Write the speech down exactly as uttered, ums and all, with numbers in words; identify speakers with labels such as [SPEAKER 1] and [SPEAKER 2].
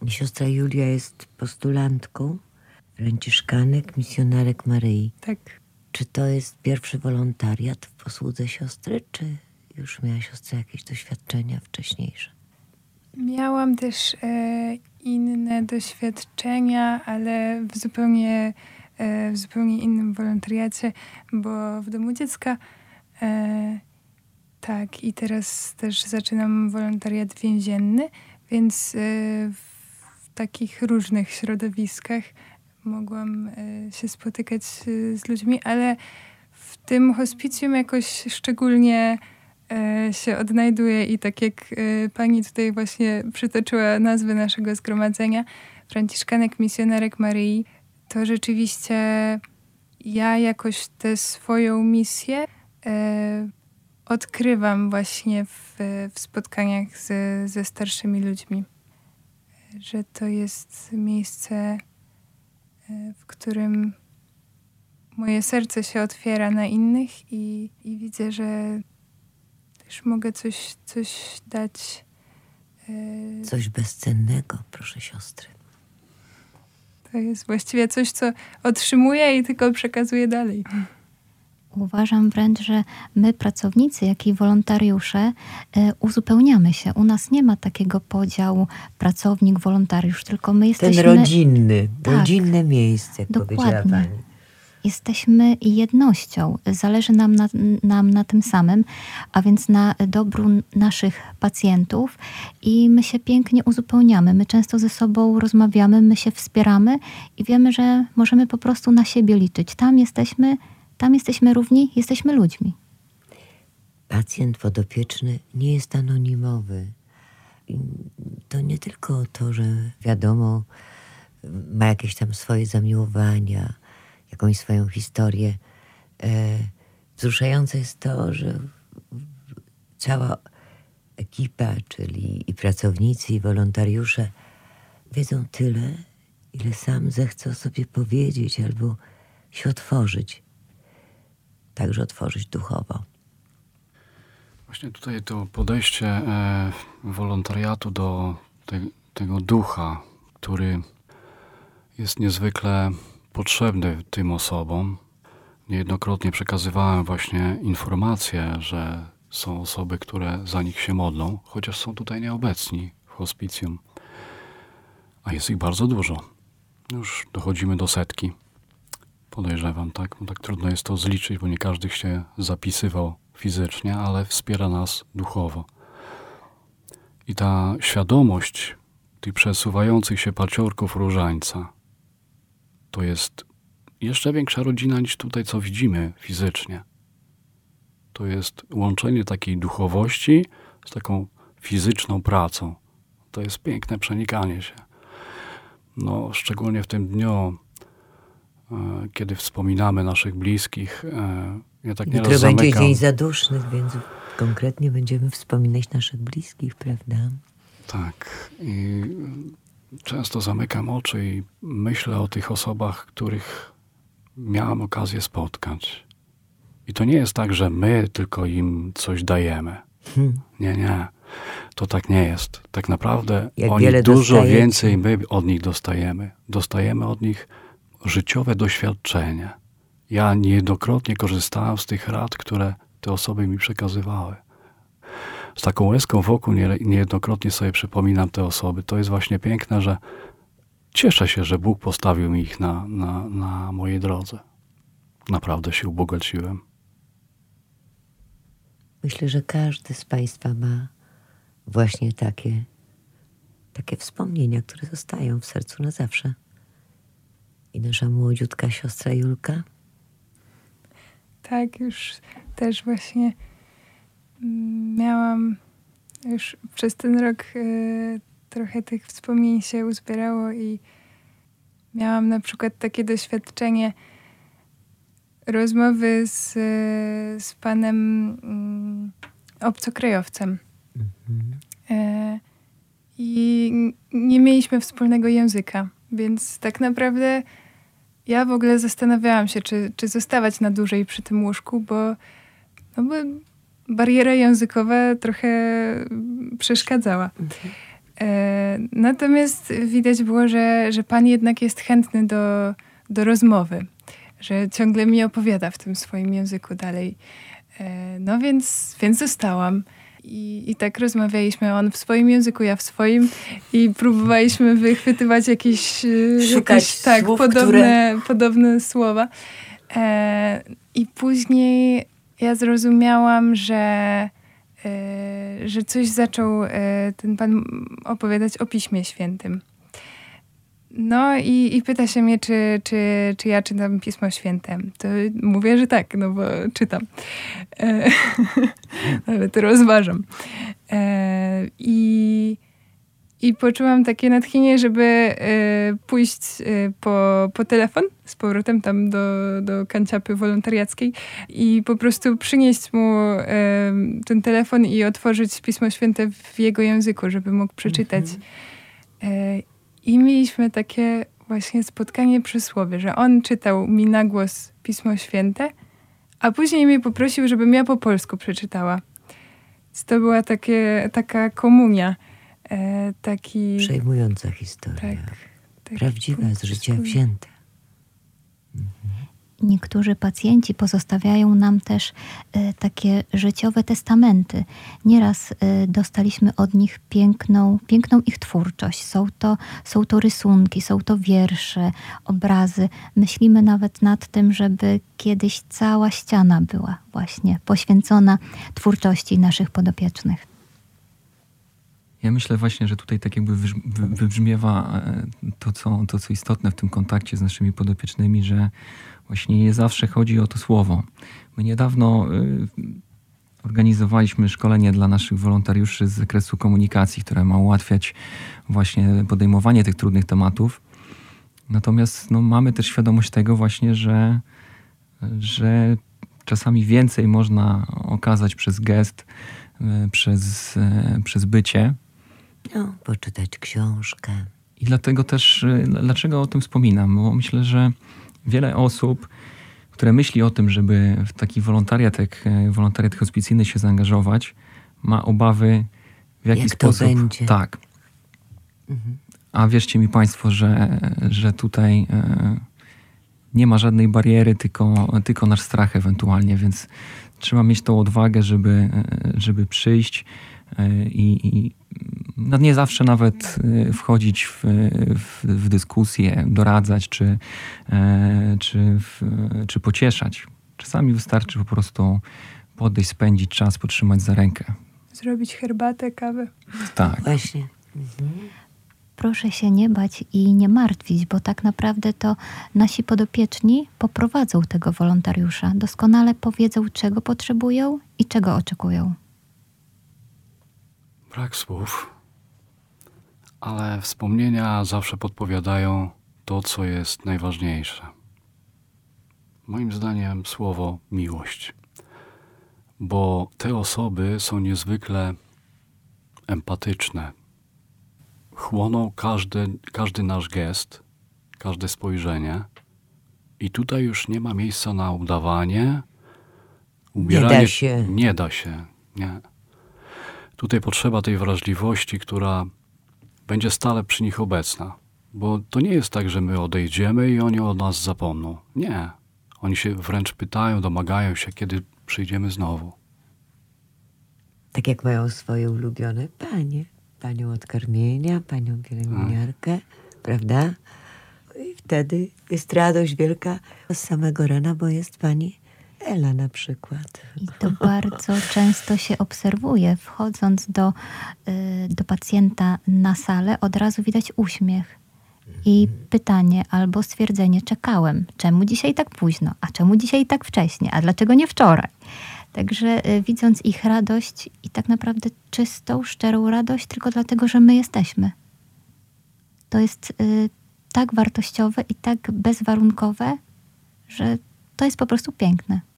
[SPEAKER 1] Siostra Julia jest postulantką franciszkanek, misjonarek Maryi.
[SPEAKER 2] Tak.
[SPEAKER 1] Czy to jest pierwszy wolontariat w posłudze siostry, czy już miała siostra jakieś doświadczenia wcześniejsze?
[SPEAKER 2] Miałam też e, inne doświadczenia, ale w zupełnie, e, w zupełnie innym wolontariacie, bo w domu dziecka e, tak, i teraz też zaczynam wolontariat więzienny, więc e, w takich różnych środowiskach mogłam e, się spotykać e, z ludźmi, ale w tym hospicjum jakoś szczególnie e, się odnajduję i tak jak e, pani tutaj właśnie przytoczyła nazwę naszego zgromadzenia, Franciszkanek Misjonarek Maryi, to rzeczywiście ja jakoś tę swoją misję e, odkrywam właśnie w, w spotkaniach z, ze starszymi ludźmi. Że to jest miejsce, w którym moje serce się otwiera na innych i, i widzę, że też mogę coś, coś dać.
[SPEAKER 1] Coś bezcennego, proszę siostry.
[SPEAKER 2] To jest właściwie coś, co otrzymuję i tylko przekazuję dalej.
[SPEAKER 3] Uważam wręcz, że my, pracownicy, jak i wolontariusze, uzupełniamy się. U nas nie ma takiego podziału pracownik, wolontariusz, tylko my jesteśmy...
[SPEAKER 1] Ten rodzinny,
[SPEAKER 3] tak,
[SPEAKER 1] rodzinne miejsce, jak
[SPEAKER 3] dokładnie.
[SPEAKER 1] powiedziała pani.
[SPEAKER 3] Jesteśmy jednością. Zależy nam na, nam na tym samym, a więc na dobru naszych pacjentów i my się pięknie uzupełniamy. My często ze sobą rozmawiamy, my się wspieramy i wiemy, że możemy po prostu na siebie liczyć. Tam jesteśmy... Tam jesteśmy równi, jesteśmy ludźmi.
[SPEAKER 1] Pacjent podopieczny nie jest anonimowy. I to nie tylko to, że wiadomo, ma jakieś tam swoje zamiłowania, jakąś swoją historię. E, wzruszające jest to, że cała ekipa, czyli i pracownicy, i wolontariusze wiedzą tyle, ile sam zechce o sobie powiedzieć albo się otworzyć. Także otworzyć duchowo.
[SPEAKER 4] Właśnie tutaj to podejście e, wolontariatu do te, tego ducha, który jest niezwykle potrzebny tym osobom. Niejednokrotnie przekazywałem właśnie informacje, że są osoby, które za nich się modlą, chociaż są tutaj nieobecni w hospicjum. A jest ich bardzo dużo. Już dochodzimy do setki. Podejrzewam, tak? No tak trudno jest to zliczyć, bo nie każdy się zapisywał fizycznie, ale wspiera nas duchowo. I ta świadomość tych przesuwających się paciorków różańca to jest jeszcze większa rodzina niż tutaj, co widzimy fizycznie. To jest łączenie takiej duchowości z taką fizyczną pracą. To jest piękne przenikanie się. No, szczególnie w tym dniu, kiedy wspominamy naszych bliskich. Ja tak nieraz
[SPEAKER 1] Jutro będzie
[SPEAKER 4] zamykam.
[SPEAKER 1] Dzień Zadusznych, więc konkretnie będziemy wspominać naszych bliskich, prawda?
[SPEAKER 4] Tak. I często zamykam oczy i myślę o tych osobach, których miałem okazję spotkać. I to nie jest tak, że my tylko im coś dajemy. Hmm. Nie, nie. To tak nie jest. Tak naprawdę
[SPEAKER 1] Jak
[SPEAKER 4] oni
[SPEAKER 1] wiele
[SPEAKER 4] dużo
[SPEAKER 1] dostajecie.
[SPEAKER 4] więcej my od nich dostajemy. Dostajemy od nich życiowe doświadczenie. Ja niejednokrotnie korzystałem z tych rad, które te osoby mi przekazywały. Z taką łezką wokół nie, niejednokrotnie sobie przypominam te osoby. To jest właśnie piękne, że cieszę się, że Bóg postawił mi ich na, na, na mojej drodze. Naprawdę się ubogaciłem.
[SPEAKER 1] Myślę, że każdy z Państwa ma właśnie takie, takie wspomnienia, które zostają w sercu na zawsze. I nasza młodziutka siostra Julka?
[SPEAKER 2] Tak, już też właśnie miałam już przez ten rok y, trochę tych wspomnień się uzbierało i miałam na przykład takie doświadczenie rozmowy z, z panem y, obcokrajowcem. Mhm. Y, I nie mieliśmy wspólnego języka, więc tak naprawdę ja w ogóle zastanawiałam się, czy, czy zostawać na dłużej przy tym łóżku, bo, no bo bariera językowa trochę przeszkadzała. Mhm. E, natomiast widać było, że, że pan jednak jest chętny do, do rozmowy, że ciągle mi opowiada w tym swoim języku dalej. E, no więc, więc zostałam. I, I tak rozmawialiśmy, on w swoim języku, ja w swoim i próbowaliśmy wychwytywać jakieś, jakieś tak,
[SPEAKER 1] słów,
[SPEAKER 2] podobne,
[SPEAKER 1] które...
[SPEAKER 2] podobne słowa. E, I później ja zrozumiałam, że, e, że coś zaczął e, ten pan opowiadać o Piśmie Świętym. No i, i pyta się mnie, czy, czy, czy ja czytam Pismo Święte. To mówię, że tak, no bo czytam. E, ale to rozważam. E, i, I poczułam takie natchnienie, żeby e, pójść e, po, po telefon z powrotem tam do, do kanciapy wolontariackiej i po prostu przynieść mu e, ten telefon i otworzyć Pismo Święte w jego języku, żeby mógł przeczytać. Mhm. E, I mieliśmy takie właśnie spotkanie przysłowie, że on czytał mi na głos Pismo Święte, a później mnie poprosił, żebym ja po polsku przeczytała. Więc to była takie, taka komunia. E, taki...
[SPEAKER 1] Przejmująca historia. Tak, tak, prawdziwa, z życia wzięta. Mhm.
[SPEAKER 3] Niektórzy pacjenci pozostawiają nam też y, takie życiowe testamenty. Nieraz y, dostaliśmy od nich piękną, piękną ich twórczość. Są to, są to rysunki, są to wiersze, obrazy. Myślimy nawet nad tym, żeby kiedyś cała ściana była właśnie poświęcona twórczości naszych podopiecznych.
[SPEAKER 5] Ja myślę właśnie, że tutaj tak jakby wybrzmiewa to co, to, co istotne w tym kontakcie z naszymi podopiecznymi, że właśnie nie zawsze chodzi o to słowo. My niedawno y, organizowaliśmy szkolenie dla naszych wolontariuszy z zakresu komunikacji, które ma ułatwiać właśnie podejmowanie tych trudnych tematów. Natomiast no, mamy też świadomość tego właśnie, że, że czasami więcej można okazać przez gest, y, przez, y, przez bycie.
[SPEAKER 1] No, poczytać książkę.
[SPEAKER 5] I dlatego też, dlaczego o tym wspominam? Bo myślę, że wiele osób, które myśli o tym, żeby w taki wolontariat, jak wolontariat hospicyjny się zaangażować, ma obawy, w jaki
[SPEAKER 1] jak
[SPEAKER 5] sposób.
[SPEAKER 1] To będzie.
[SPEAKER 5] Tak. Mhm. A wierzcie mi Państwo, że, że tutaj e, nie ma żadnej bariery, tylko, tylko nasz strach ewentualnie, więc trzeba mieć tą odwagę, żeby, żeby przyjść e, i, i no nie zawsze nawet wchodzić w, w, w dyskusję, doradzać czy, czy, w, czy pocieszać. Czasami wystarczy po prostu podejść, spędzić czas, potrzymać za rękę.
[SPEAKER 2] Zrobić herbatę, kawę.
[SPEAKER 5] Tak.
[SPEAKER 1] Właśnie. Mhm.
[SPEAKER 3] Proszę się nie bać i nie martwić, bo tak naprawdę to nasi podopieczni poprowadzą tego wolontariusza. Doskonale powiedzą, czego potrzebują i czego oczekują.
[SPEAKER 4] Brak słów, ale wspomnienia zawsze podpowiadają to, co jest najważniejsze. Moim zdaniem słowo miłość, bo te osoby są niezwykle empatyczne. Chłoną każdy, każdy nasz gest, każde spojrzenie i tutaj już nie ma miejsca na udawanie, ubieranie.
[SPEAKER 1] Nie da się.
[SPEAKER 4] Nie da się, nie. Tutaj potrzeba tej wrażliwości, która będzie stale przy nich obecna. Bo to nie jest tak, że my odejdziemy i oni o nas zapomną. Nie. Oni się wręcz pytają, domagają się, kiedy przyjdziemy znowu.
[SPEAKER 1] Tak jak mają swoje ulubione panie. Panią od karmienia, panią pielęgniarkę, hmm. prawda? I wtedy jest radość wielka z samego rana, bo jest pani Ela na przykład.
[SPEAKER 3] I to bardzo często się obserwuje. Wchodząc do, y, do pacjenta na salę, od razu widać uśmiech. I pytanie albo stwierdzenie, czekałem. Czemu dzisiaj tak późno? A czemu dzisiaj tak wcześnie? A dlaczego nie wczoraj? Także y, widząc ich radość i tak naprawdę czystą, szczerą radość, tylko dlatego, że my jesteśmy. To jest y, tak wartościowe i tak bezwarunkowe, że to jest po prostu piękne.